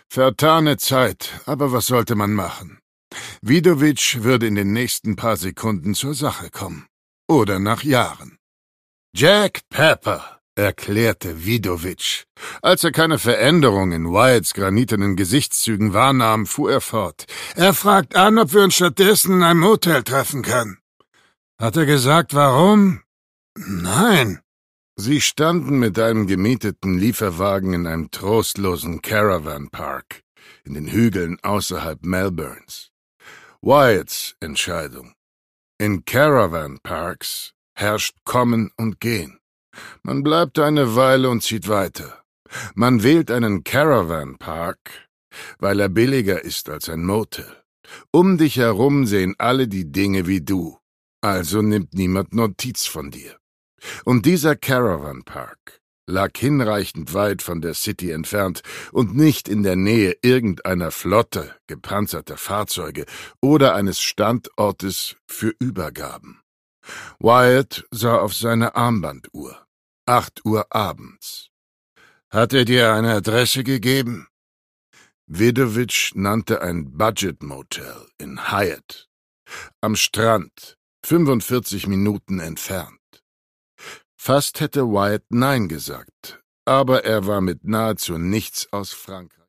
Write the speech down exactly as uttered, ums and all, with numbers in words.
Vertane Zeit, aber was sollte man machen? Vidovic würde in den nächsten paar Sekunden zur Sache kommen. Oder nach Jahren. »Jack Pepper«, erklärte Vidovic. Als er keine Veränderung in Wyatts granitenen Gesichtszügen wahrnahm, fuhr er fort. »Er fragt an, ob wir uns stattdessen in einem Hotel treffen können.« »Hat er gesagt, warum?« »Nein.« Sie standen mit einem gemieteten Lieferwagen in einem trostlosen Caravan-Park in den Hügeln außerhalb Melbournes. Wyatts Entscheidung. In Caravan-Parks herrscht Kommen und Gehen. Man bleibt eine Weile und zieht weiter. Man wählt einen Caravan-Park, weil er billiger ist als ein Motel. Um dich herum sehen alle die Dinge wie du, also nimmt niemand Notiz von dir. Und dieser Caravan-Park lag hinreichend weit von der City entfernt und nicht in der Nähe irgendeiner Flotte gepanzerter Fahrzeuge oder eines Standortes für Übergaben. Wyatt sah auf seine Armbanduhr. Acht Uhr abends. »Hat er dir eine Adresse gegeben?« Vidovic nannte ein Budget-Motel in Hyatt. Am Strand, fünfundvierzig Minuten entfernt. Fast hätte Wyatt Nein gesagt, aber er war mit nahezu nichts aus Frankreich